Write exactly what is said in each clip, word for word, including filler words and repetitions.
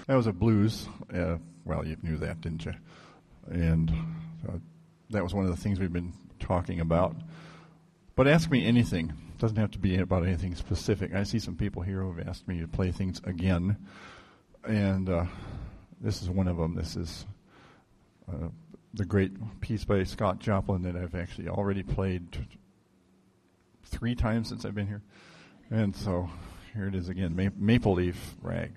that was a blues. Uh, well, you knew that, didn't you? And uh, that was one of the things we've been talking about. But ask me anything. It doesn't have to be about anything specific. I see some people here who have asked me to play things again. And uh, this is one of them. This is uh, the great piece by Scott Joplin that I've actually already played t- three times since I've been here. And so here it is again, Ma- Maple Leaf Rag.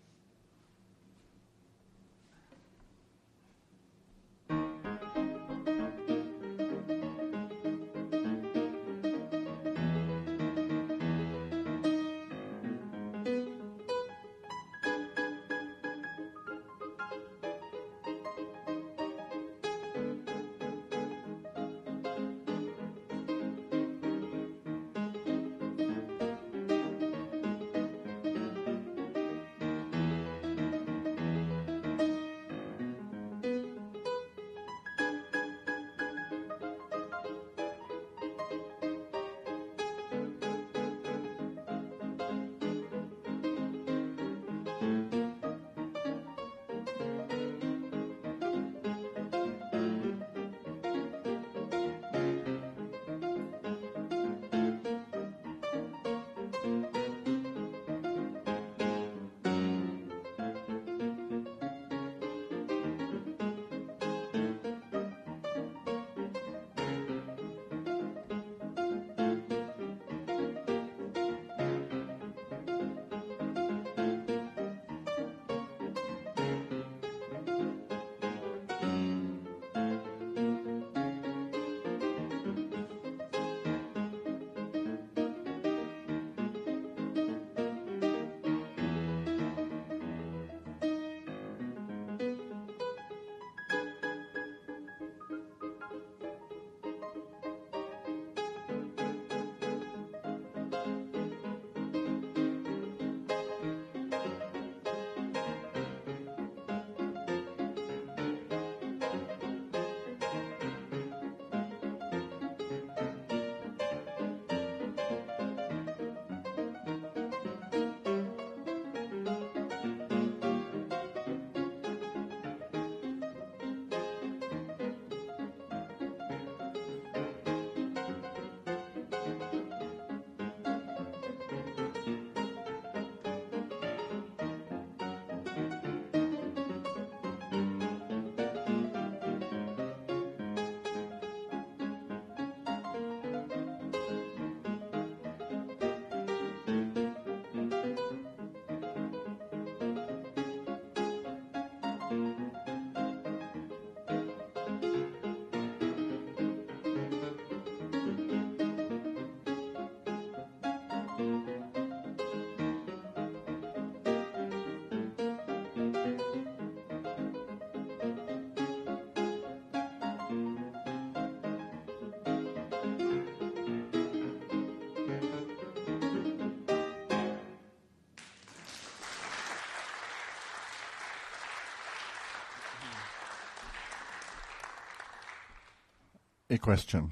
A question.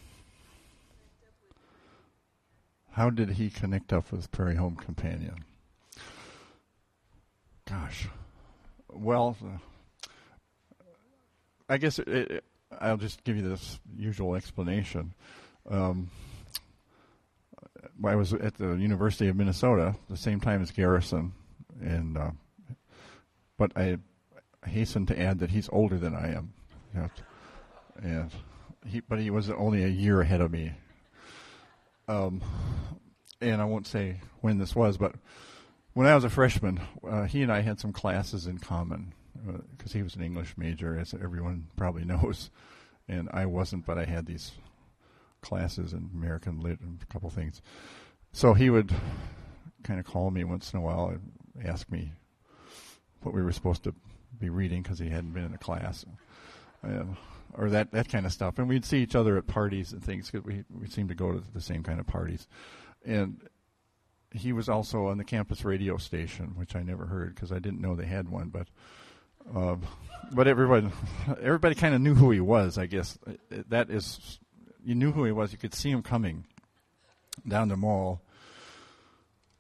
How did he connect up with Prairie Home Companion? Gosh. Well, uh, I guess it, it, I'll just give you this usual explanation. Um, I was at the University of Minnesota the same time as Garrison, and uh, but I hasten to add that he's older than I am. You know, and he, but he was only a year ahead of me. Um, and I won't say when this was, but when I was a freshman, uh, he and I had some classes in common because uh, he was an English major, as everyone probably knows, and I wasn't, but I had these classes in American Lit and a couple things. So he would kind of call me once in a while and ask me what we were supposed to be reading because he hadn't been in a class. Uh, or that, that kind of stuff. And we'd see each other at parties and things because we, we seemed to go to the same kind of parties. And he was also on the campus radio station, which I never heard because I didn't know they had one. But uh, but everybody everybody kind of knew who he was, I guess. That is, you knew who he was. You could see him coming down the mall.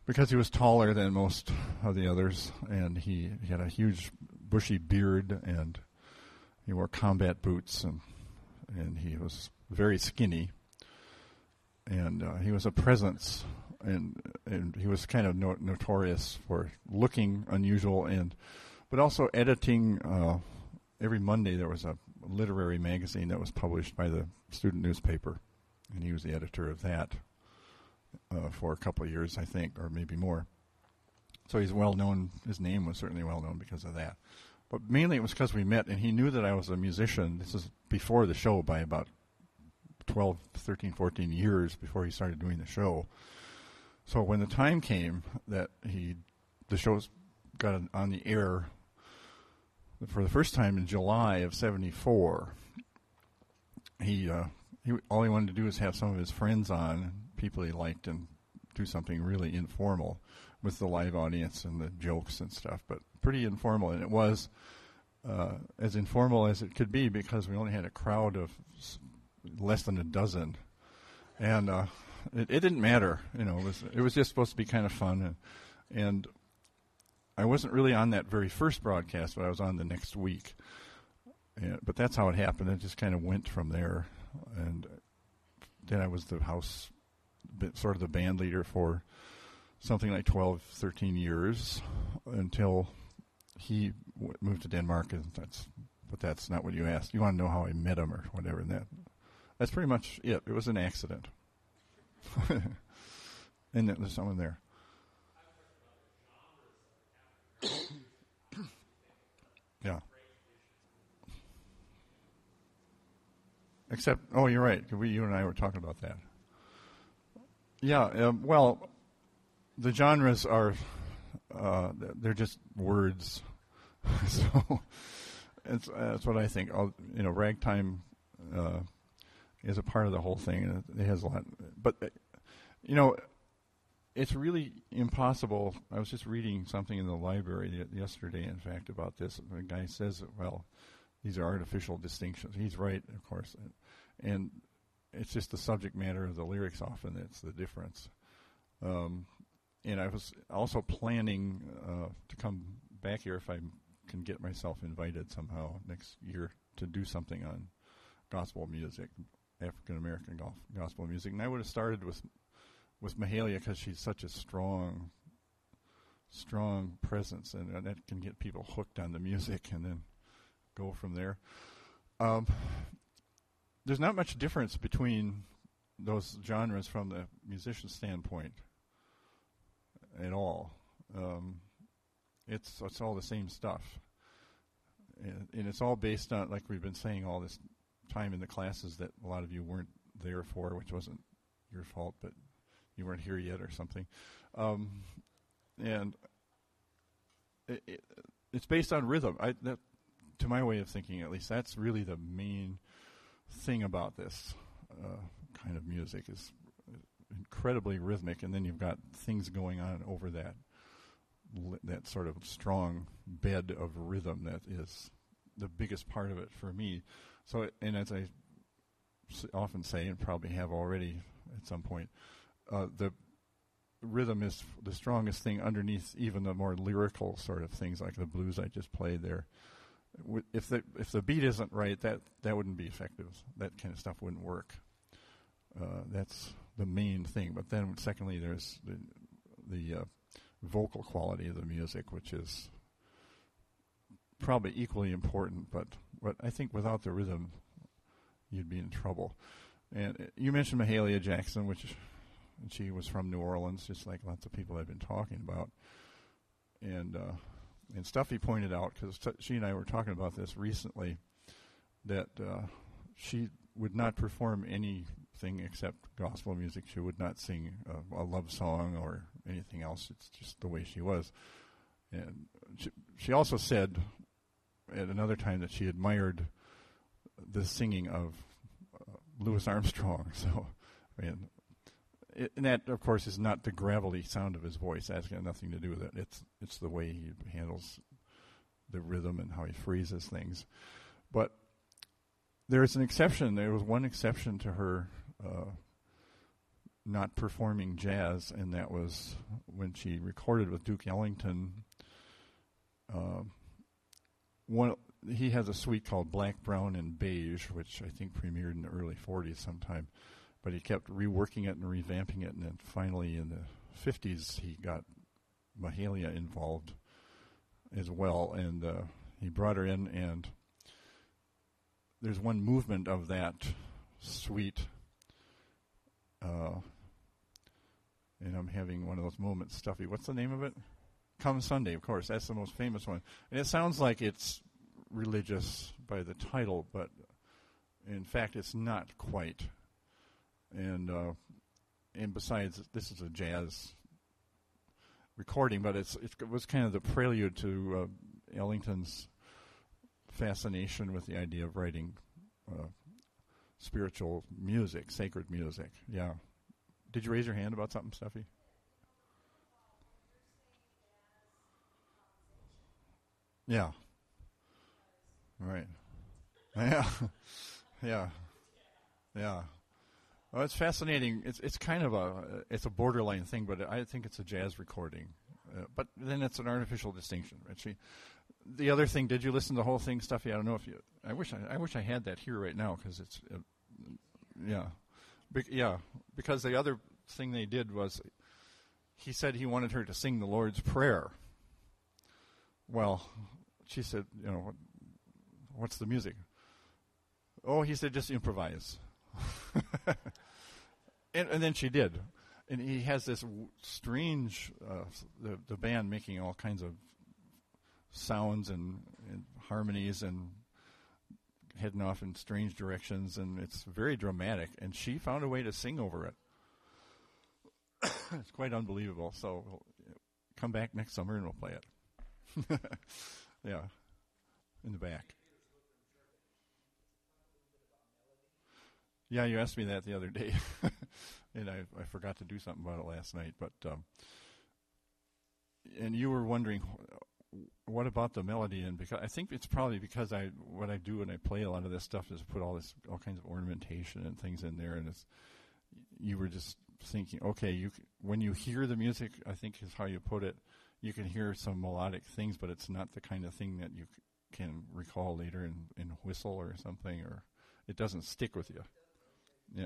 because he was taller than most of the others, and he, he had a huge bushy beard, and he wore combat boots, and and he was very skinny, and uh, he was a presence, and and he was kind of no- notorious for looking unusual, and but also editing. Uh, every Monday there was a literary magazine that was published by the student newspaper, and he was the editor of that uh, for a couple of years, I think, or maybe more. So he's well known. His name was certainly well known because of that. But mainly it was because we met, and he knew that I was a musician. This is before the show by about twelve, thirteen, fourteen years before he started doing the show. So when the time came that he, the show got on the air for the first time in July of seventy-four, he, uh, he all he wanted to do was have some of his friends on, people he liked, and do something really informal with the live audience and the jokes and stuff, but pretty informal. And it was uh, as informal as it could be because we only had a crowd of s- less than a dozen. And uh, it, it didn't matter. You know, it was, it was just supposed to be kind of fun. And, and I wasn't really on that very first broadcast, but I was on the next week. And, but that's how it happened. It just kind of went from there. And then I was the house, sort of the band leader for something like twelve, thirteen years until he w- moved to Denmark. And that's, but that's not what you asked. You want to know how I met him or whatever. And that, that's pretty much it. It was an accident. And there's someone there. Yeah. Except, oh, you're right. We, you and I were talking about that. Yeah. Um, well, the genres are, uh, they're just words. So it's, uh, that's what I think. I'll, you know, ragtime uh, is a part of the whole thing, and it, it has a lot. But, uh, you know, it's really impossible. I was just reading something in the library y- yesterday, in fact, about this. The guy says, well, these are artificial distinctions. He's right, of course. And it's just the subject matter of the lyrics often that's the difference. Um, and I was also planning uh, to come back here if I can get myself invited somehow next year to do something on gospel music, African American golf, gospel music. And I would have started with with Mahalia because she's such a strong, strong presence, and, and that can get people hooked on the music and then go from there. Um, there's not much difference between those genres from the musician standpoint at all. Um, it's it's all the same stuff, and, and it's all based on, like we've been saying all this time in the classes that a lot of you weren't there for, which wasn't your fault, but you weren't here yet or something. Um, and it, it, it's based on rhythm. I, that, to my way of thinking, at least, that's really the main thing about this uh, kind of music is incredibly rhythmic, and then you've got things going on over that li- that sort of strong bed of rhythm that is the biggest part of it for me. So, and as I s- often say, and probably have already at some point, uh, the rhythm is f- the strongest thing underneath even the more lyrical sort of things like the blues I just played there. W- if the if the beat isn't right, that, that wouldn't be effective. That kind of stuff wouldn't work. Uh, that's the main thing. But then, secondly, there's the the uh, vocal quality of the music, which is probably equally important. But what I think without the rhythm, you'd be in trouble. And uh, you mentioned Mahalia Jackson, which and she was from New Orleans, just like lots of people I've been talking about. And uh, and Stuffy pointed out, because t- she and I were talking about this recently, that uh, she would not perform anything except gospel music. She would not sing a, a love song or anything else. It's just the way she was. And she, she also said at another time that she admired the singing of uh, Louis Armstrong. So, I mean, it, and that, of course, is not the gravelly sound of his voice. That's got nothing to do with it. It's it's the way he handles the rhythm and how he phrases things. But there's an exception. There was one exception to her uh, not performing jazz, and that was when she recorded with Duke Ellington. Uh, one he has a suite called Black, Brown, and Beige, which I think premiered in the early forties sometime. But he kept reworking it and revamping it, and then finally in the fifties he got Mahalia involved as well, and uh, he brought her in, and there's one movement of that suite, uh, and I'm having one of those moments, Stuffy. What's the name of it? Come Sunday, of course. That's the most famous one. And it sounds like it's religious by the title, but in fact it's not quite. And uh, and besides, this is a jazz recording, but it's it was kind of the prelude to uh, Ellington's fascination with the idea of writing uh, spiritual music, sacred music. Yeah. Did you raise your hand about something, Stuffy? Yeah. Right. Yeah. Yeah. Yeah. Well, it's fascinating. It's it's kind of a it's a borderline thing, but I think it's a jazz recording. Uh, but then it's an artificial distinction. Actually, the other thing, did you listen to the whole thing, Stuffy? I don't know if you. I wish I, I wish I had that here right now because it's, uh, yeah, Be- yeah. Because the other thing they did was, he said he wanted her to sing the Lord's Prayer. Well, she said, you know, what's the music? Oh, he said, just improvise. and, and then she did. And he has this w- strange, uh, the, the band making all kinds of sounds and, and harmonies and heading off in strange directions, and it's very dramatic. And she found a way to sing over it. It's quite unbelievable. So we'll come back next summer and we'll play it. Yeah, in the back. Yeah, you asked me that the other day, and I, I forgot to do something about it last night. But um, and you were wondering, what about the melody? And because I think it's probably because I what I do when I play a lot of this stuff is put all this all kinds of ornamentation and things in there, and it's you were just thinking, okay, you when you hear the music, I think is how you put it. You can hear some melodic things, but it's not the kind of thing that you c- can recall later in, in whistle or something, or it doesn't stick with you. Yeah.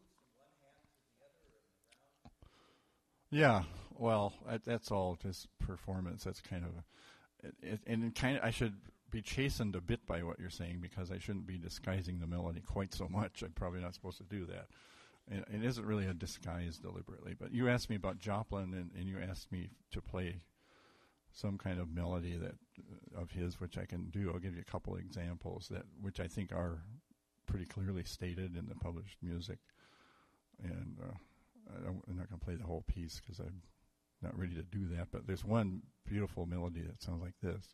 Yeah. Well, that, that's all just performance. That's kind of, it, it, and it kind of, I should be chastened a bit by what you're saying because I shouldn't be disguising the melody quite so much. I'm probably not supposed to do that. And it isn't really a disguise deliberately. But you asked me about Joplin, and, and you asked me to play some kind of melody that uh, of his, which I can do. I'll give you a couple of examples that which I think are pretty clearly stated in the published music. And uh, I don't, I'm not going to play the whole piece because I'm not ready to do that. But there's one beautiful melody that sounds like this.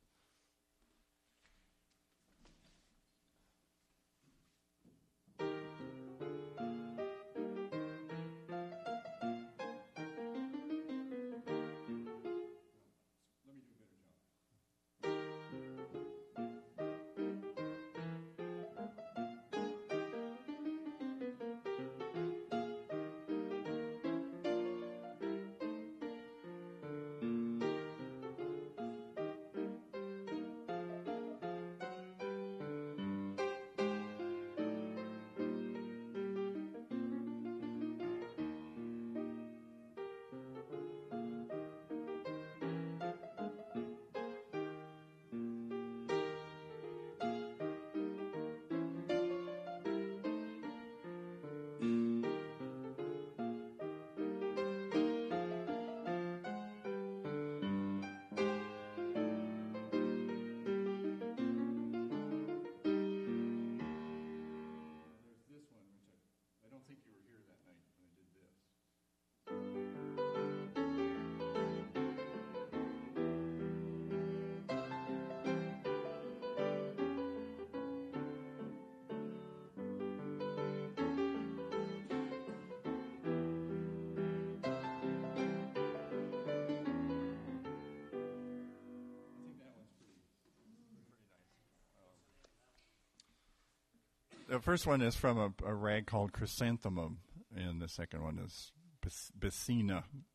The first one is from a, a rag called Chrysanthemum, and the second one is Bethina.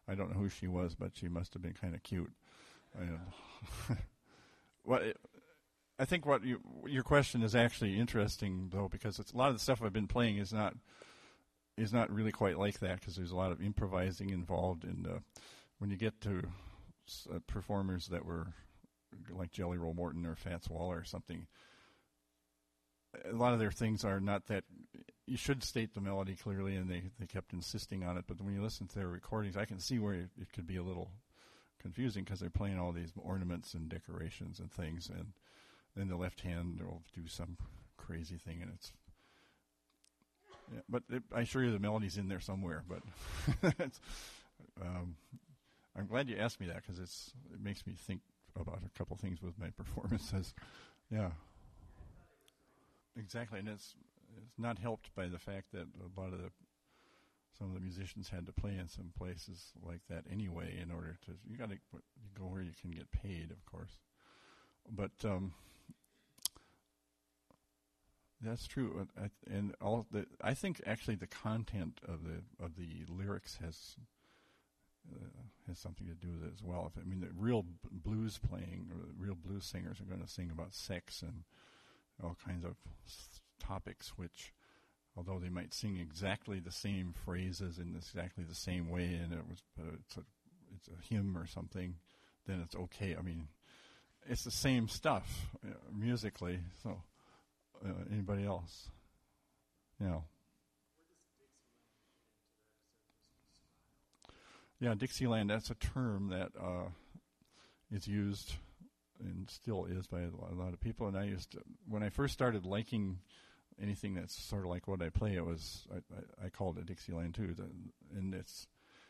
I don't know who she was, but she must have been kind of cute. And what it, I think what you, your question is actually interesting, though, because it's a lot of the stuff I've been playing is not is not really quite like that, because there's a lot of improvising involved. In uh, when you get to uh, performers that were like Jelly Roll Morton or Fats Waller or something, a lot of their things are not that. You should state the melody clearly, and they, they kept insisting on it. But when you listen to their recordings, I can see where it could be a little confusing, because they're playing all these ornaments and decorations and things, and then the left hand will do some crazy thing, and it's. Yeah, but it, I assure you, the melody's in there somewhere. But it's, um, I'm glad you asked me that, because it's it makes me think about a couple things with my performances. Yeah. Exactly, and it's it's not helped by the fact that a lot of the some of the musicians had to play in some places like that anyway. In order to, you got to you go where you can get paid, of course. But um, that's true, I, and all the I think actually the content of the of the lyrics has uh, has something to do with it as well. If, I mean, the real b- blues playing, or the real blues singers are going to sing about sex and all kinds of topics, which, although they might sing exactly the same phrases in exactly the same way, and it was uh, it's a it's a hymn or something, then it's okay. I mean, it's the same stuff uh, musically. So, uh, anybody else? You know. Yeah, Dixieland. That's a term that uh, is used and still is by a lot of people. And I used to, when I first started liking anything that's sort of like what I play, it was I, I, I called it Dixieland too. And it's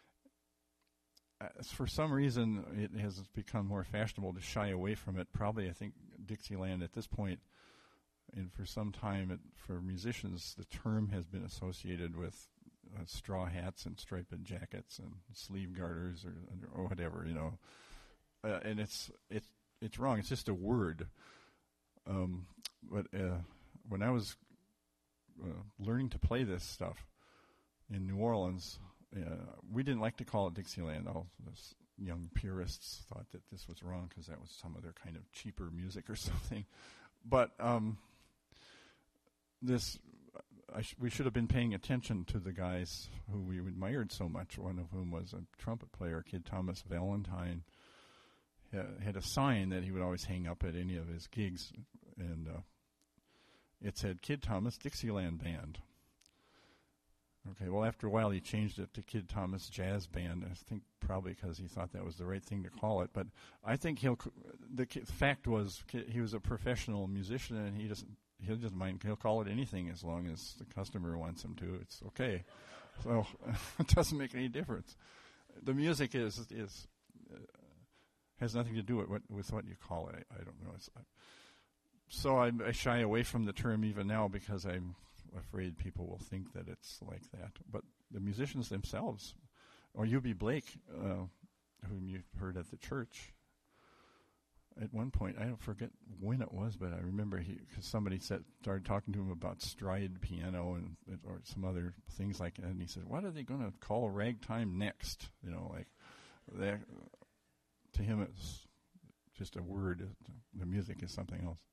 uh, for some reason it has become more fashionable to shy away from it. Probably, I think Dixieland at this point, and for some time it, for musicians, the term has been associated with uh, straw hats and striped jackets and sleeve garters or, or whatever, you know. Uh, and it's it's It's wrong. It's just a word. Um, but uh, when I was uh, learning to play this stuff in New Orleans, uh, we didn't like to call it Dixieland. All those young purists thought that this was wrong because that was some other kind of cheaper music or something. But um, this, I sh- we should have been paying attention to the guys who we admired so much. One of whom was a trumpet player, Kid Thomas Valentine. Had a sign that he would always hang up at any of his gigs, and uh, it said Kid Thomas Dixieland Band. Okay, well, after a while he changed it to Kid Thomas Jazz Band. I think probably because he thought that was the right thing to call it. But I think he'll. The fact was he was a professional musician, and he doesn't. He doesn't mind. He'll call it anything as long as the customer wants him to. It's okay. So it doesn't make any difference. The music is is. Uh, has nothing to do with what, with what you call it. I, I don't know. It's, I, so I, I shy away from the term even now because I'm afraid people will think that it's like that. But the musicians themselves, or U B Blake, uh, whom you've heard at the church, at one point, I don't forget when it was, but I remember he, cause somebody said, started talking to him about stride piano and or some other things like that, and he said, "What are they going to call ragtime next?" You know, like they. To him, it's just a word. The music is something else.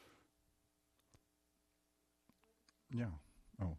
Yeah. Oh.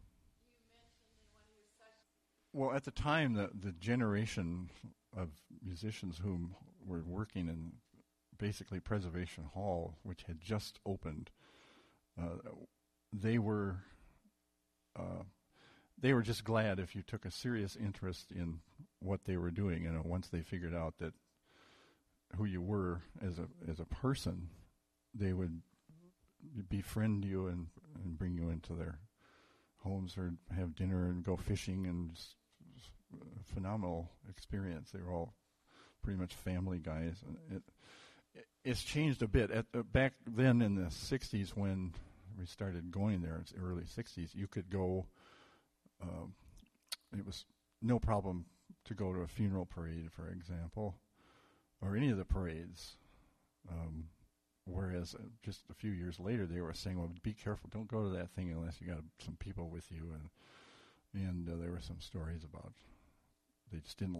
Well, at the time, the the generation of musicians whom were working in basically Preservation Hall, which had just opened, uh, they were uh, they were just glad if you took a serious interest in what they were doing. You know, once they figured out that who you were as a as a person, they would befriend you and, and bring you into their homes or have dinner and go fishing, and just a phenomenal experience. They were all pretty much family guys. It, it, it's changed a bit. At, uh, back then in the sixties when we started going there, it's early sixties, you could go, um, it was no problem to go to a funeral parade, for example, or any of the parades. Um, whereas uh, just a few years later, they were saying, well, be careful, don't go to that thing unless you got some people with you. And and uh, there were some stories about they just didn't like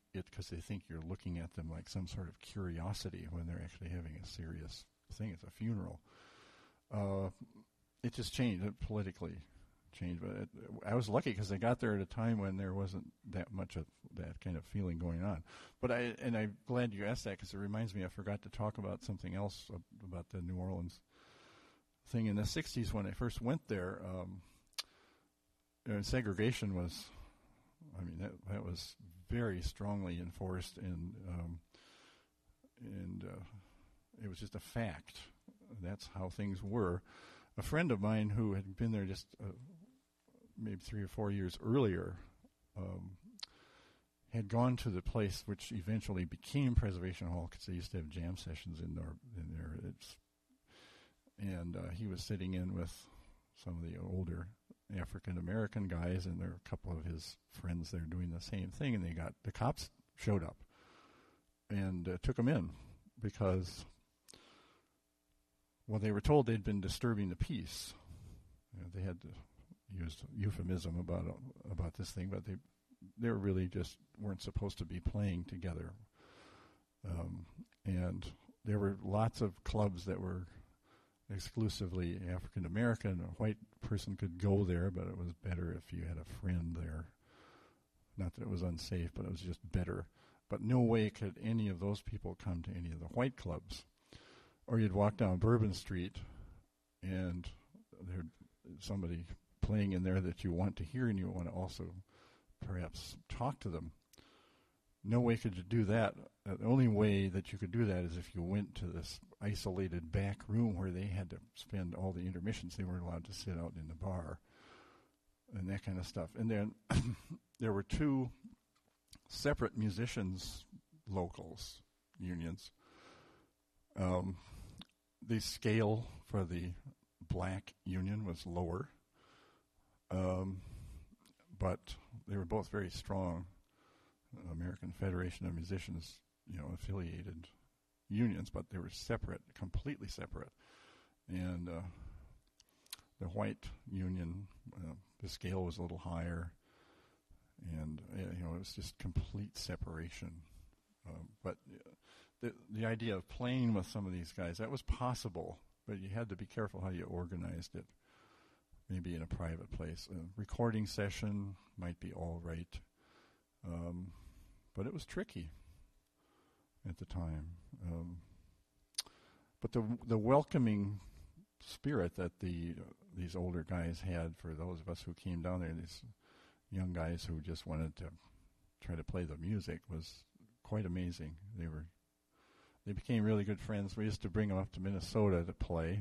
it because they think you're looking at them like some sort of curiosity when they're actually having a serious thing. It's a funeral. Uh, it just changed, it politically changed. But it, I was lucky because I got there at a time when there wasn't that much of that kind of feeling going on. But I, and I'm glad you asked that because it reminds me I forgot to talk about something else about the New Orleans thing. In the sixties when I first went there, um, you know, segregation was, I mean, that, that was very strongly enforced, and um, and uh, it was just a fact. That's how things were. A friend of mine who had been there just uh, maybe three or four years earlier um, had gone to the place which eventually became Preservation Hall because they used to have jam sessions in there. In there. It's, and uh, he was sitting in with some of the older African-American guys, and there were a couple of his friends there doing the same thing, and they got, the cops showed up and uh, took them in because, well, they were told they'd been disturbing the peace. You know, they had to use euphemism about about this thing, but they they were really just weren't supposed to be playing together. Um, and there were lots of clubs that were exclusively African American. A white person could go there, but it was better if you had a friend there. Not that it was unsafe, but it was just better. But no way could any of those people come to any of the white clubs. Or you'd walk down Bourbon Street, and there'd somebody playing in there that you want to hear, and you want to also perhaps talk to them. No way could you do that. The only way that you could do that is if you went to this isolated back room where they had to spend all the intermissions. They weren't allowed to sit out in the bar and that kind of stuff. And then there were two separate musicians, locals, unions. Um, the scale for the black union was lower, um, but they were both very strong. American Federation of Musicians, you know, affiliated unions, but they were separate, completely separate. And uh, the white union, uh, the scale was a little higher, and uh, you know, it was just complete separation. Uh, but uh, the the idea of playing with some of these guys, that was possible, but you had to be careful how you organized it. Maybe in a private place, a recording session might be all right. Um, but it was tricky at the time. Um, but the the welcoming spirit that the uh, these older guys had for those of us who came down there, these young guys who just wanted to try to play the music, was quite amazing. They were they became really good friends. We used to bring them up to Minnesota to play,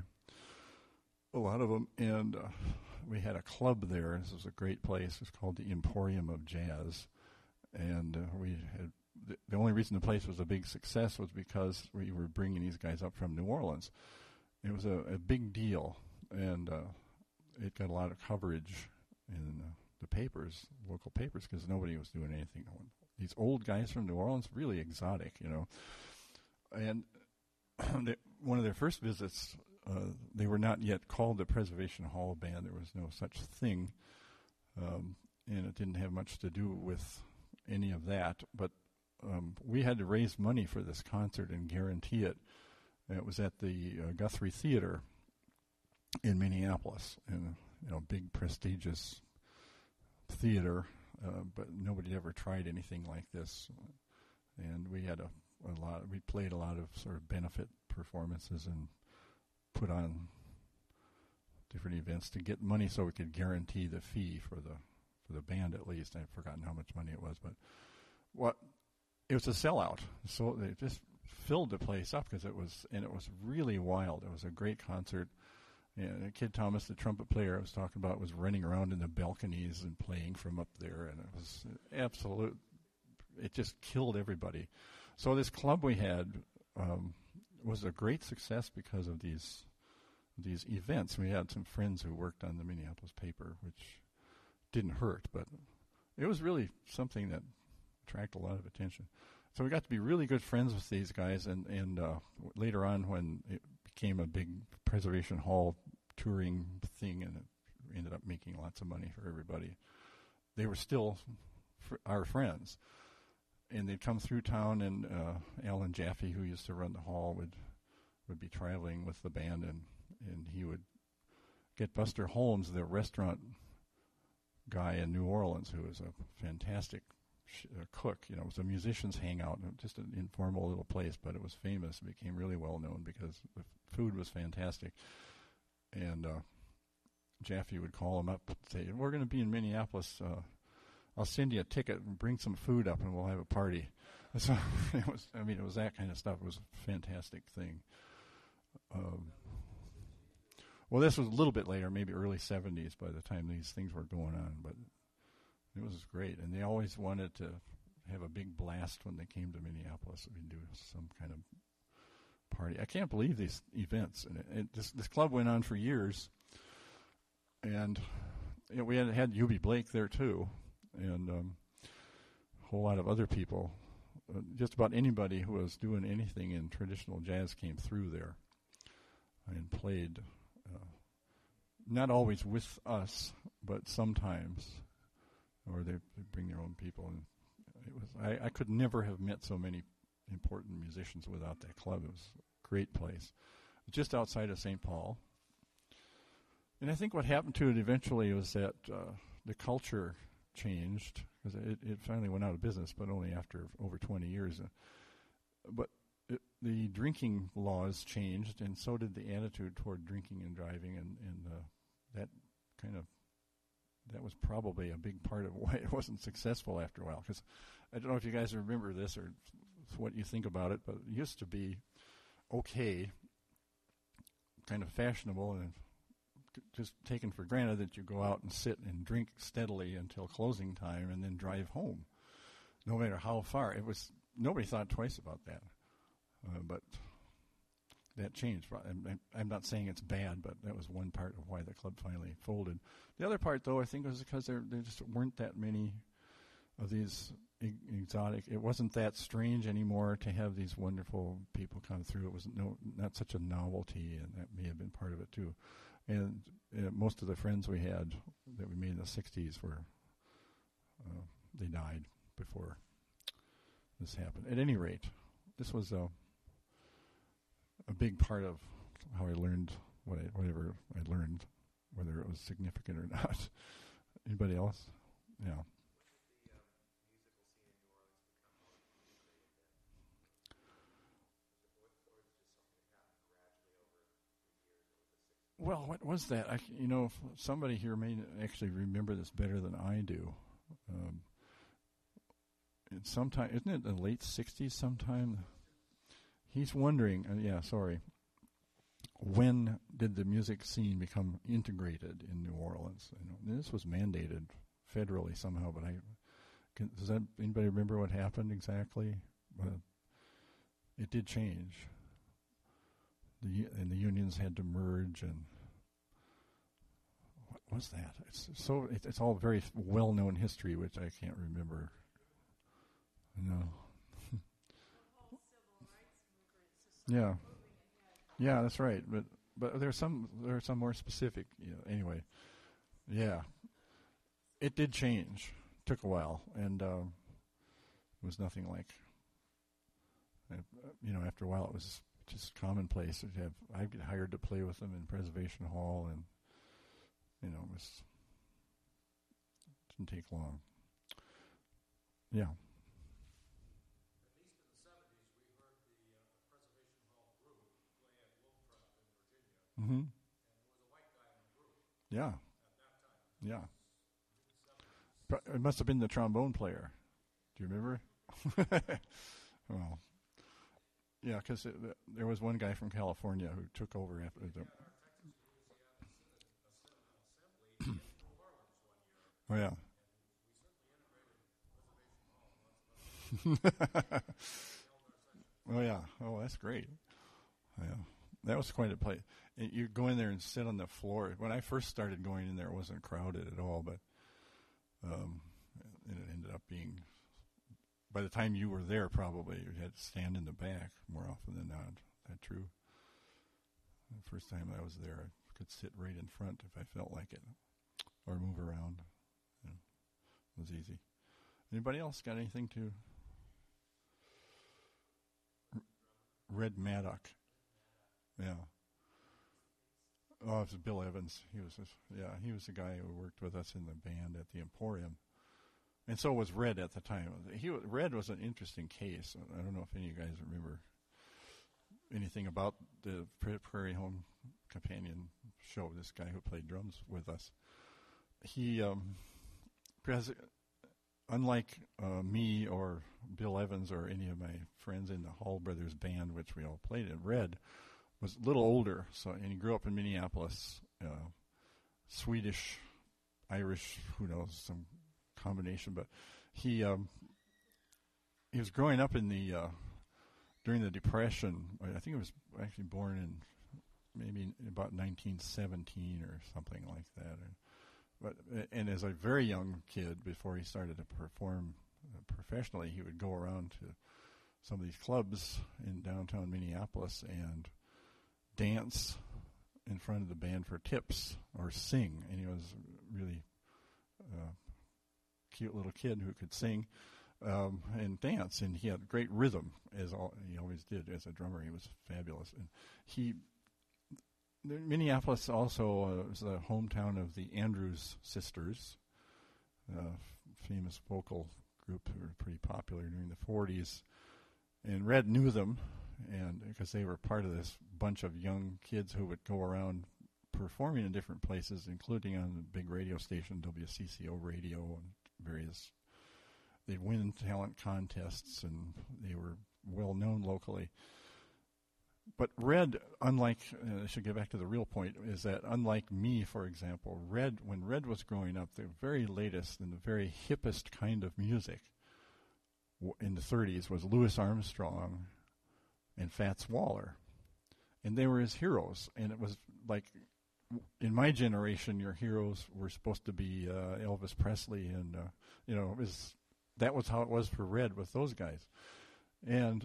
a lot of them, and uh, we had a club there. This was a great place. It was called the Emporium of Jazz. And uh, we had the, the only reason the place was a big success was because we were bringing these guys up from New Orleans. It was a, a big deal, and uh, it got a lot of coverage in uh, the papers, local papers, because nobody was doing anything. These old guys from New Orleans, really exotic, you know. And they, one of their first visits, uh, they were not yet called the Preservation Hall Band. There was no such thing, um, and it didn't have much to do with any of that, but um, we had to raise money for this concert and guarantee it. It was at the uh, Guthrie Theater in Minneapolis, in you know, big prestigious theater, uh, but nobody ever tried anything like this. And we had a, a lot. We played a lot of sort of benefit performances and put on different events to get money so we could guarantee the fee for the. For the band, at least. I've forgotten how much money it was, but what it was a sellout. So they just filled the place up because it was, and it was really wild. It was a great concert. And Kid Thomas, the trumpet player I was talking about, was running around in the balconies and playing from up there, and it was absolute. It just killed everybody. So this club we had um, was a great success because of these these events. We had some friends who worked on the Minneapolis paper, which didn't hurt, but it was really something that attracted a lot of attention. So we got to be really good friends with these guys, and, and uh, later on when it became a big Preservation Hall touring thing and it ended up making lots of money for everybody, they were still fr- our friends. and they'd come through town, and uh, Alan Jaffe, who used to run the hall, would would be traveling with the band, and, and he would get Buster Holmes, the restaurant guy in New Orleans, who was a fantastic sh- uh, cook. You know, it was a musicians' hangout, just an informal little place, but it was famous. It became really well known because the f- food was fantastic. And uh, Jaffe would call him up and say, "We're going to be in Minneapolis. Uh, I'll send you a ticket and bring some food up, and we'll have a party." And so it was. I mean, it was that kind of stuff. It was a fantastic thing. Um, well, this was a little bit later, maybe early seventies by the time these things were going on, but it was great. And they always wanted to have a big blast when they came to Minneapolis. We'd do some kind of party. I can't believe these events. And it, it, this, this club went on for years, and you know, we had, had Eubie Blake there too, and um, a whole lot of other people. Uh, just about anybody who was doing anything in traditional jazz came through there and played, uh, not always with us, but sometimes, or they bring their own people. And it was I, I could never have met so many important musicians without that club. It was a great place, just outside of Saint Paul. And I think what happened to it eventually was that uh, the culture changed, because it, it finally went out of business, but only after over twenty years. Uh, but It, the drinking laws changed, and so did the attitude toward drinking and driving, and, and uh, that kind of, that was probably a big part of why it wasn't successful after a while. Because I don't know if you guys remember this or what you think about it, but it used to be okay, kind of fashionable, and just taken for granted that you go out and sit and drink steadily until closing time and then drive home, no matter how far. It was, nobody thought twice about that. Uh, but that changed. I'm, I'm not saying it's bad, but that was one part of why the club finally folded. The other part, though, I think was because there, there just weren't that many of these e- exotic. It wasn't that strange anymore to have these wonderful people come through. It was no not such a novelty, and that may have been part of it too. And uh, most of the friends we had that we made in the sixties were uh, they died before this happened. At any rate, this was a. a big part of how I learned what I, whatever I learned, whether it was significant or not. Anybody else? Yeah. Well, what was that? I, you know, somebody here may actually remember this better than I do. Um, it's sometime, isn't it the late sixties sometime? He's wondering, uh, yeah, sorry, when did the music scene become integrated in New Orleans? You know, this was mandated federally somehow, but I can, does that anybody remember what happened exactly? But it did change. The and the unions had to merge, and what was that? It's so it, it's all very well-known history, which I can't remember. No. Yeah, yeah, that's right. But but there's some there are some more specific. You know, anyway, yeah, it did change. Took a while, and uh, it was nothing like. Uh, you know, after a while, it was just commonplace. To have I'd get hired to play with them in Preservation Hall, and you know, it was didn't take long. Yeah. Mm-hmm. And there was a white guy in the group. Yeah. At that time. Yeah. It must have been the trombone player. Do you remember? Well, yeah, because there was one guy from California who took over after the. Oh yeah. Oh yeah. Oh, that's great. Yeah. That was quite a place. You go in there and sit on the floor. When I first started going in there, it wasn't crowded at all, but um, it ended up being, by the time you were there, probably you had to stand in the back more often than not. Is that true? The first time I was there, I could sit right in front if I felt like it, or move around. You know, it was easy. Anybody else got anything to Red Maddock. Yeah. Oh, it was Bill Evans. He was, this, yeah, he was the guy who worked with us in the band at the Emporium, and so was Red at the time. He Red was an interesting case. I don't know if any of you guys remember anything about the Prairie Home Companion show. This guy who played drums with us, he, um, because unlike uh, me or Bill Evans or any of my friends in the Hall Brothers band, which we all played in, Red was a little older, so and he grew up in Minneapolis, uh, Swedish, Irish, who knows, some combination. But he um, he was growing up in the uh, during the Depression. I think he was actually born in maybe about nineteen seventeen or something like that. And, but and as a very young kid, before he started to perform professionally, he would go around to some of these clubs in downtown Minneapolis and dance in front of the band for tips or sing. And he was really uh, cute little kid who could sing um, and dance, and he had great rhythm, as all, he always did as a drummer. He was fabulous. And he Minneapolis also uh, was the hometown of the Andrews Sisters, a famous vocal group who were pretty popular during the forties. And Red knew them, and because they were part of this bunch of young kids who would go around performing in different places, including on the big radio station, W C C O Radio, and various. They'd win talent contests, and they were well known locally. But Red, unlike, uh, I should get back to the real point, is that unlike me, for example, Red, when Red was growing up, the very latest and the very hippest kind of music in the thirties was Louis Armstrong and Fats Waller. And they were his heroes. And it was like, in my generation, your heroes were supposed to be uh, Elvis Presley. And, uh, you know, it was, that was how it was for Red with those guys. And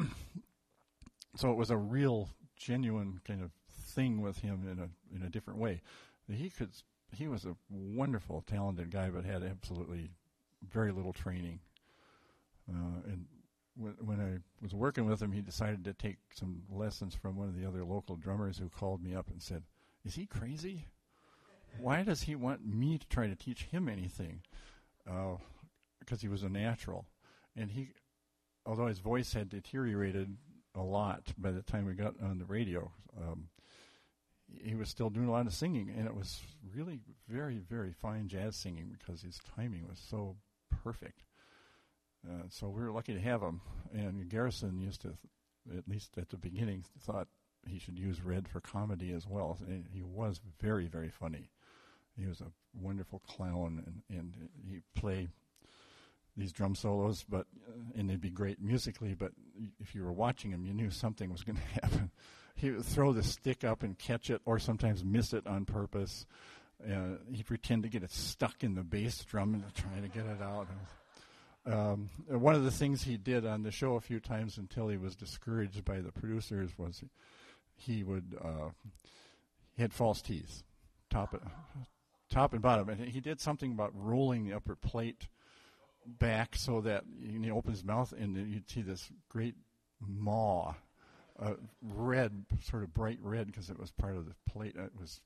so it was a real, genuine kind of thing with him in a in a different way. He could, he was a wonderful, talented guy, but had absolutely very little training. Uh, and when, when I was working with him, he decided to take some lessons from one of the other local drummers who called me up and said, "Is he crazy? Why does he want me to try to teach him anything?" Uh, because he was a natural. And he, although his voice had deteriorated a lot by the time we got on the radio, um, he was still doing a lot of singing, and it was really very, very fine jazz singing because his timing was so perfect. Uh, so we were lucky to have him. And Garrison used to, at least at the beginning, thought he should use Red for comedy as well. And he was very, very funny. He was a wonderful clown, and, and he'd play these drum solos, but uh, and they'd be great musically, but if you were watching him, you knew something was going to happen. He would throw the stick up and catch it, or sometimes miss it on purpose. Uh, he'd pretend to get it stuck in the bass drum and try to get it out. Um, one of the things he did on the show a few times until he was discouraged by the producers was he would uh, he had false teeth, top and, top and bottom, and he did something about rolling the upper plate back so that you know, open his mouth and you'd see this great maw, uh, red, sort of bright red because it was part of the plate. It was.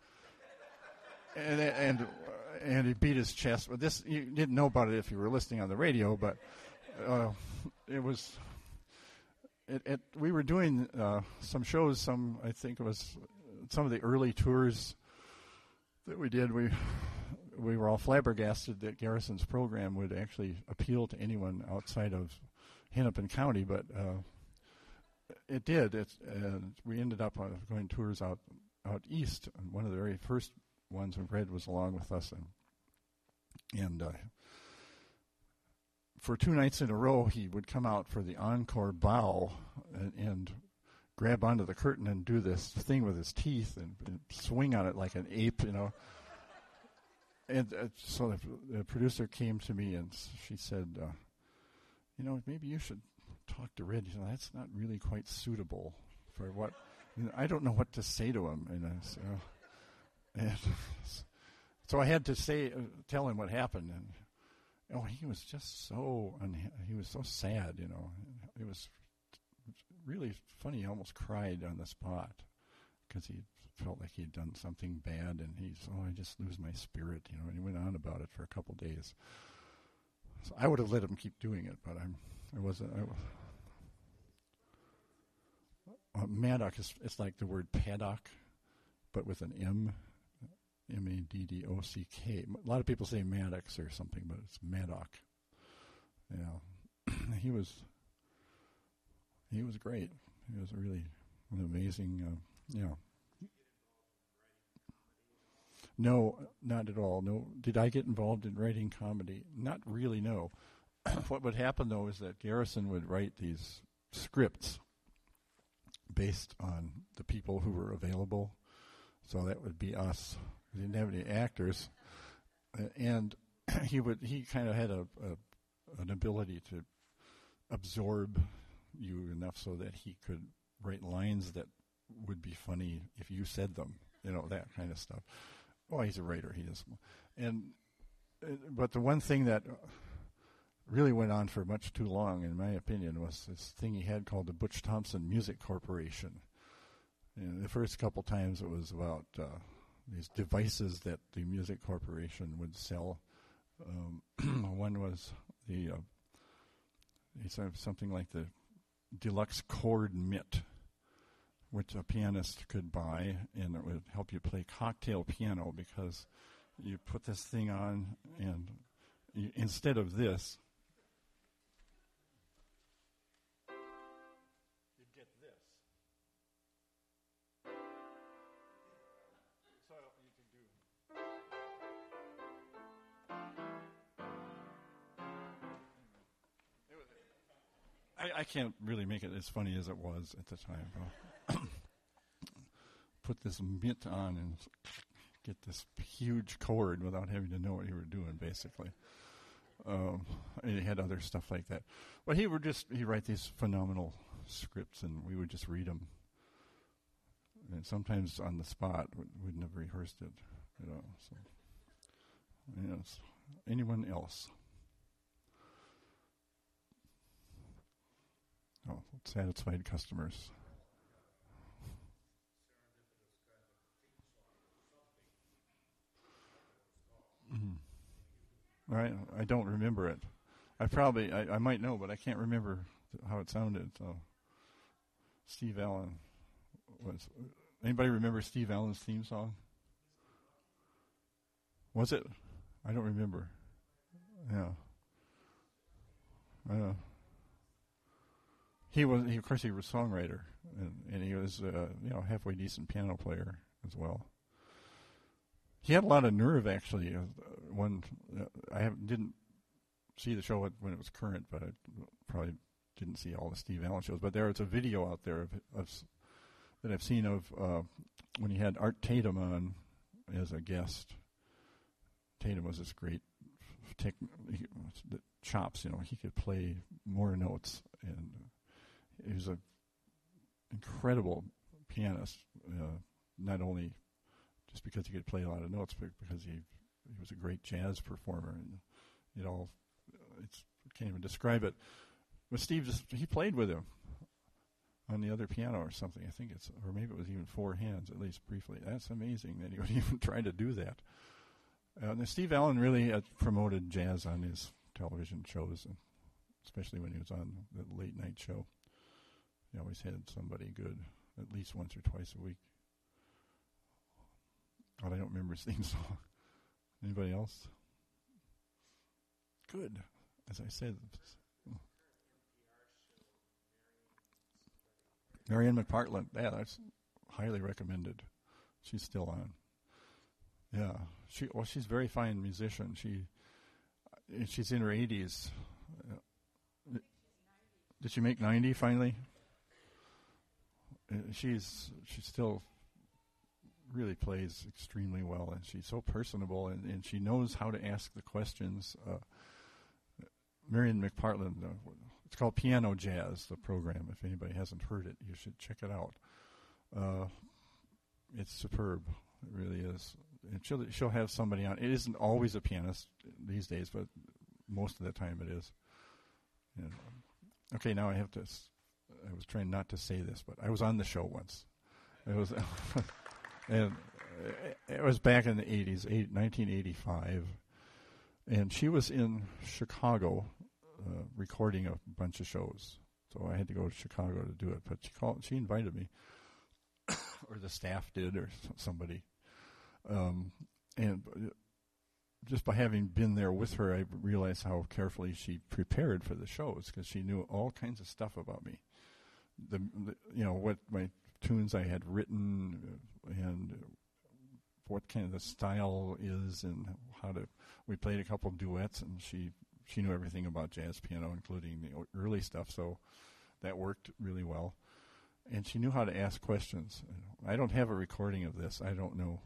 And and and he beat his chest. But this you didn't know about it if you were listening on the radio. But uh, it was. It, it we were doing uh, some shows. Some I think it was some of the early tours that we did. We we were all flabbergasted that Garrison's program would actually appeal to anyone outside of Hennepin County. But uh, it did. It uh, we ended up uh, going tours out out east. And one of the very first ones when Red was along with us, and and uh, for two nights in a row he would come out for the encore bow and, and grab onto the curtain and do this thing with his teeth and, and swing on it like an ape, you know. And uh, so the, the producer came to me and she said, uh, you know, maybe you should talk to Red. You know, that's not really quite suitable for what. You know, I don't know what to say to him, and I said, oh. And so I had to say, uh, tell him what happened, and oh, he was just so unha- he was so sad, you know. It was really funny. He almost cried on the spot because he felt like he'd done something bad, and he's, oh, I just lose my spirit, you know, and he went on about it for a couple days. So I would have let him keep doing it, but I'm, I wasn't. I, uh, Maddock is it's like the word paddock, but with an M, M A D D O C K. A lot of people say Maddox or something, but it's Maddock. Yeah, he was. He was great. He was really an amazing. Uh, yeah. No, not at all. No. Did I get involved in writing comedy? Not really, no. What would happen, though, is that Garrison would write these scripts based on the people who were available. So that would be us. We didn't have any actors. Uh, and he would he kind of had a, a an ability to absorb you enough so that he could write lines that would be funny if you said them, you know, that kind of stuff. Well, he's a writer, he is. And, but the one thing that really went on for much too long, in my opinion, was this thing he had called the Butch Thompson Music Corporation. And the first couple times it was about uh, these devices that the music corporation would sell. Um, one was the, uh, he said something like the deluxe chord mitt, which a pianist could buy, and it would help you play cocktail piano because you put this thing on, and you, instead of this, you'd get this. So you could do. It was, I, I can't really make it as funny as it was at the time. Put this mitt on and get this huge chord without having to know what you were doing, basically. Um, and he had other stuff like that. But he would just, he'd write these phenomenal scripts, and we would just read them. And sometimes on the spot, we'd never rehearsed it, you know. So, yes. Anyone else? Oh, satisfied customers. Mm-hmm. Right, I don't remember it. I probably, I, I might know, but I can't remember how it sounded. So, Steve Allen was. Anybody remember Steve Allen's theme song? Was it? I don't remember. Yeah. Uh, he was. He, of course, he was a songwriter, and, and he was, uh, you know, halfway decent piano player as well. He had a lot of nerve, actually. Uh, one, uh, I have, didn't see the show when it was current, but I probably didn't see all the Steve Allen shows. But there is a video out there of, of that I've seen of uh, when he had Art Tatum on as a guest. Tatum was this great tech, he, the chops, you know, he could play more notes, and he was an incredible pianist, uh, not only just because he could play a lot of notes, but because he he was a great jazz performer, and it all, it's, I can't even describe it. But Steve just, he played with him on the other piano or something. I think it's, or maybe it was even four hands, at least briefly. That's amazing that he would even try to do that. Uh, and Steve Allen really uh, promoted jazz on his television shows, and especially when he was on the late night show. He always had somebody good, at least once or twice a week. But I don't remember his theme song. Anybody else? Good. As I said, Marianne McPartland. Yeah, that's highly recommended. She's still on. Yeah, she. Well, she's a very fine musician. She, she's in her eighties. Uh, did she make ninety finally? Uh, she's she's still really plays extremely well, and she's so personable, and, and she knows how to ask the questions. Uh, Marianne McPartland, uh, it's called Piano Jazz, the program. If anybody hasn't heard it, you should check it out. Uh, it's superb. It really is. And she'll, she'll have somebody on. It isn't always a pianist these days, but most of the time it is. You know. Okay, now I have to s- I was trying not to say this, but I was on the show once. It was, and it was back in the eighties, nineteen eighty-five, and she was in Chicago uh, recording a bunch of shows. So I had to go to Chicago to do it. But she called, she invited me, or the staff did, or somebody. Um, and just by having been there with her, I realized how carefully she prepared for the shows, because she knew all kinds of stuff about me. The, the you know what my tunes I had written, and what kind of the style is, and how to. We played a couple of duets, and she she knew everything about jazz piano, including the early stuff. So that worked really well. And she knew how to ask questions. I don't have a recording of this. I don't know.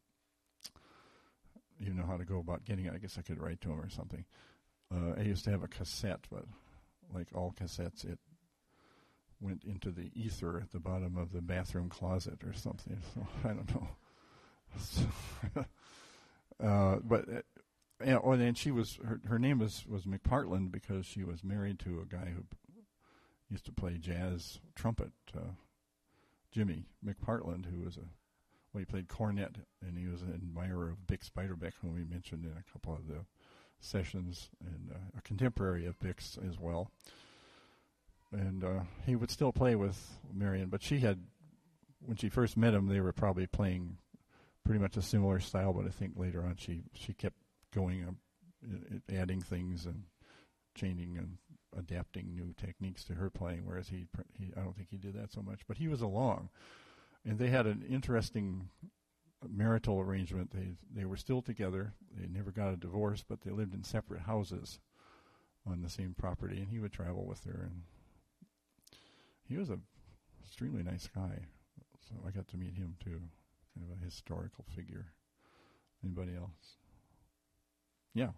You know how to go about getting it. I guess I could write to him or something. Uh, I used to have a cassette, but like all cassettes, it went into the ether at the bottom of the bathroom closet or something. So I don't know. So uh, but uh, yeah, oh, and she was her, her name was was McPartland because she was married to a guy who used to play jazz trumpet, uh, Jimmy McPartland, who was a well, he played cornet, and he was an admirer of Bix Beiderbecke, whom we mentioned in a couple of the sessions, and uh, a contemporary of Bix as well. And uh, he would still play with Marion, but she had, when she first met him, they were probably playing pretty much a similar style, but I think later on she, she kept going, um, adding things and changing and adapting new techniques to her playing, whereas he, he I don't think he did that so much. But he was along. And they had an interesting marital arrangement. They they were still together. They never got a divorce, but they lived in separate houses on the same property. And he would travel with her. And he was an extremely nice guy. So I got to meet him too. Kind of a historical figure. Anybody else? Yeah.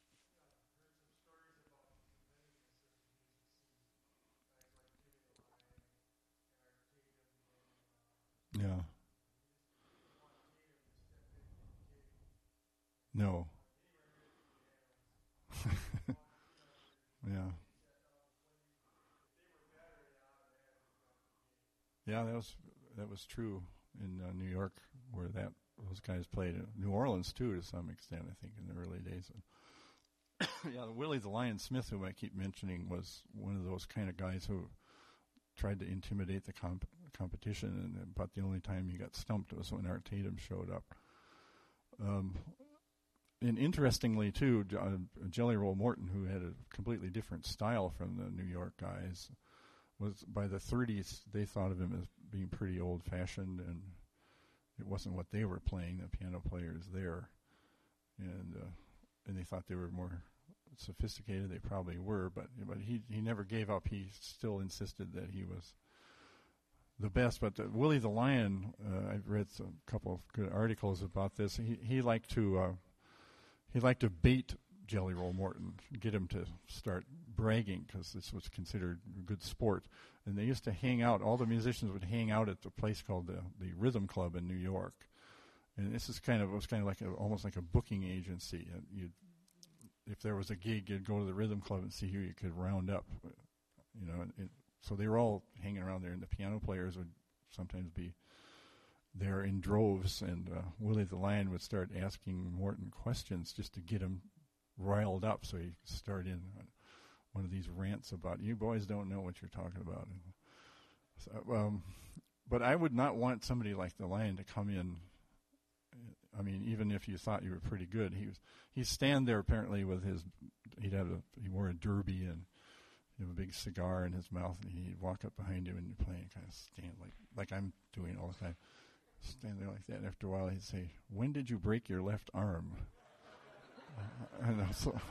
Yeah. No. Yeah. Yeah, that was that was true in uh, New York, where that those guys played. In New Orleans too, to some extent, I think, in the early days. Yeah, Willie the Lion Smith, whom I keep mentioning, was one of those kind of guys who tried to intimidate the comp- competition, and about the only time he got stumped was when Art Tatum showed up. Um, and interestingly, too, uh, Jelly Roll Morton, who had a completely different style from the New York guys, was by the thirties they thought of him as being pretty old-fashioned, and it wasn't what they were playing, the piano players there, and uh, and they thought they were more sophisticated. They probably were, but but he he never gave up. He still insisted that he was the best. But the, Willie the Lion, uh, I've read some, a couple of good articles about this. He he liked to uh, he liked to bait Jelly Roll Morton, get him to start bragging, because this was considered a good sport. And they used to hang out. All the musicians would hang out at the place called the the Rhythm Club in New York. And this is kind of it was kind of like a, almost like a booking agency. You'd, if there was a gig, you'd go to the Rhythm Club and see who you could round up. You know, and it, so they were all hanging around there, and the piano players would sometimes be there in droves. And uh, Willie the Lion would start asking Morton questions just to get him riled up, so he could start in one of these rants about, you boys don't know what you're talking about. And so, um, but I would not want somebody like the Lion to come in. I mean, even if you thought you were pretty good, he was he'd stand there apparently with his he'd have a he wore a derby and he'd have a big cigar in his mouth, and he'd walk up behind him and you're playing, kind of stand like like I'm doing all the time, stand there like that. And after a while, he'd say, "When did you break your left arm?" uh, I know, so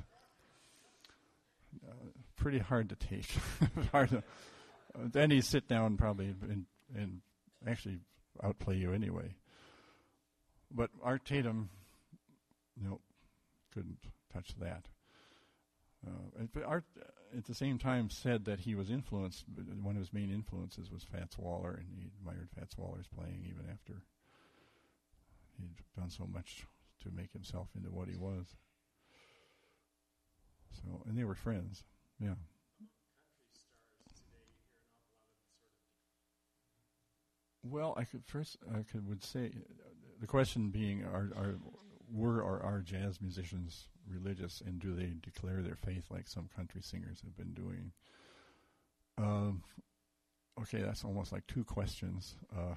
uh, pretty hard to take. hard to, uh, then he'd sit down probably and, and actually outplay you anyway. But Art Tatum, nope, couldn't touch that. Uh, but Art, uh, at the same time, said that he was influenced. One of his main influences was Fats Waller, and he admired Fats Waller's playing even after he'd done so much to make himself into what he was. So, and they were friends. Yeah. Well, I could first I could would say the question being are are were or are jazz musicians religious, and do they declare their faith like some country singers have been doing? Um, okay, that's almost like two questions. Uh,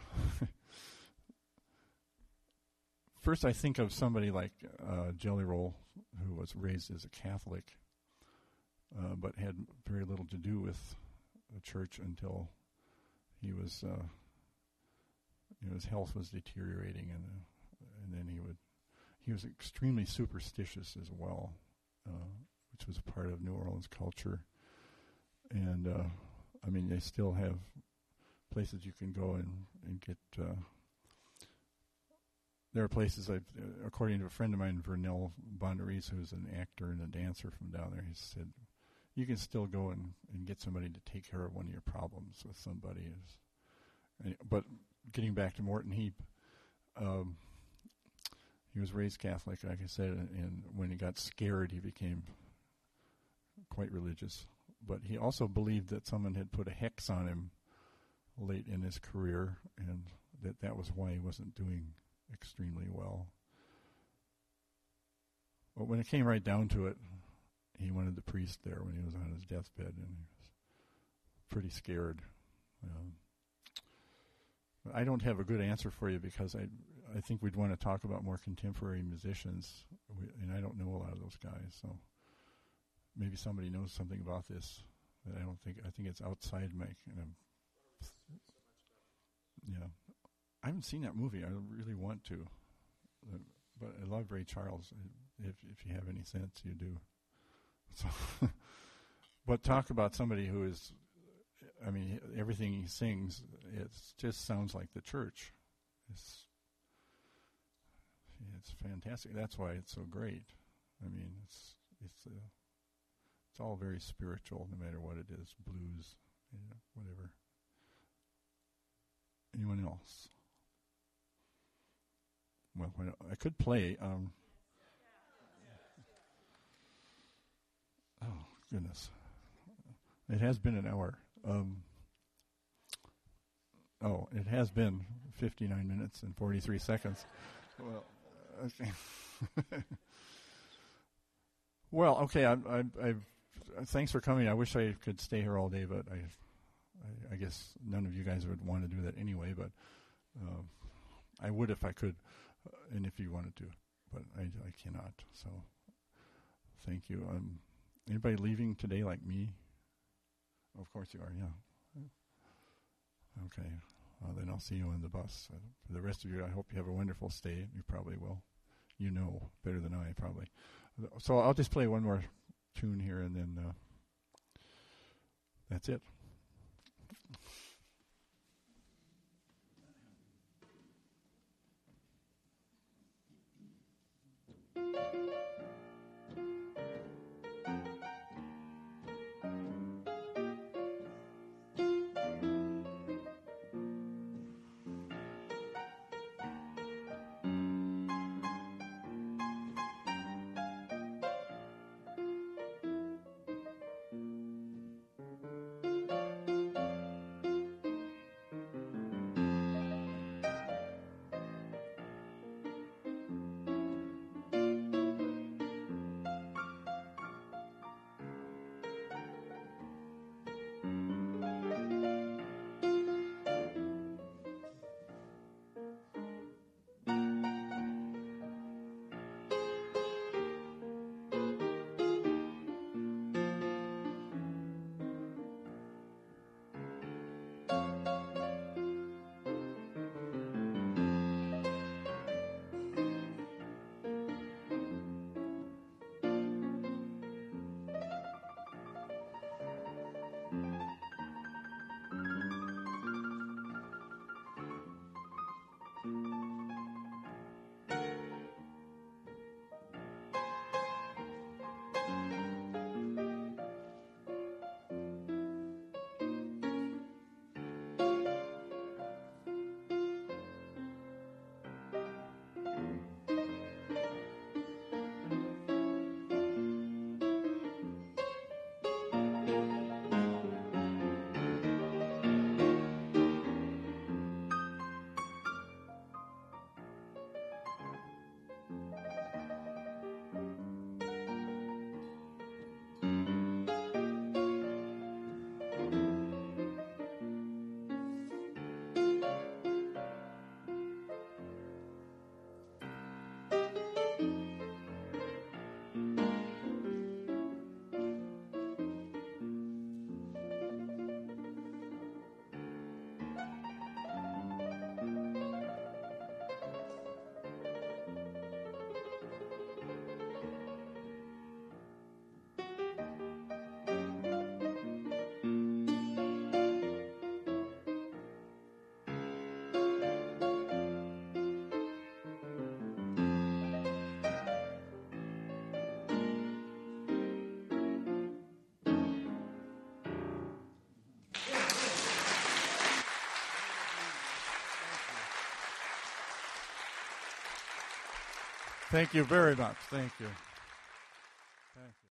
first, I think of somebody like uh, Jelly Roll, who was raised as a Catholic, uh, but had very little to do with the church until he was. Uh, You know, his health was deteriorating, and uh, and then he would he was extremely superstitious as well, uh, which was a part of New Orleans culture. And uh, I mean, they still have places you can go and and get. Uh, there are places, I've, uh, according to a friend of mine, Vernell Bonderies, who's an actor and a dancer from down there, he said, you can still go and, and get somebody to take care of one of your problems with somebody. Is, but getting back to Morton Heap, um, he was raised Catholic, like I said, and, and when he got scared, he became quite religious. But he also believed that someone had put a hex on him late in his career, and that that was why he wasn't doing extremely well. But when it came right down to it, he wanted the priest there when he was on his deathbed, and he was pretty scared. Um, I don't have a good answer for you because I I think we'd want to talk about more contemporary musicians, we, and I don't know a lot of those guys. So maybe somebody knows something about this that I don't think. I think it's outside my. You know, yeah, I haven't seen that movie. I really want to, uh, but I love Ray Charles. If if you have any sense, you do. So, but talk about somebody who is. I mean, everything he sings, it just sounds like the church. It's it's fantastic. That's why it's so great. I mean, it's it's uh, it's all very spiritual, no matter what it is, blues, you know, whatever. Anyone else? Well, I could play. Um, oh goodness, it has been an hour. Um, oh, it has been fifty-nine minutes and forty-three seconds. Well, okay. well, okay. I, I, I, thanks for coming. I wish I could stay here all day, but I, I, I guess none of you guys would want to do that anyway. But uh, I would if I could, uh, and if you wanted to, but I, I cannot. So, thank you. Um, anybody leaving today like me? Of course you are, yeah. Okay. Well, then I'll see you on the bus. Uh, for the rest of you, I hope you have a wonderful stay. You probably will. You know better than I, probably. So I'll just play one more tune here, and then uh, that's it. Thank you very much. Thank you. Thank you.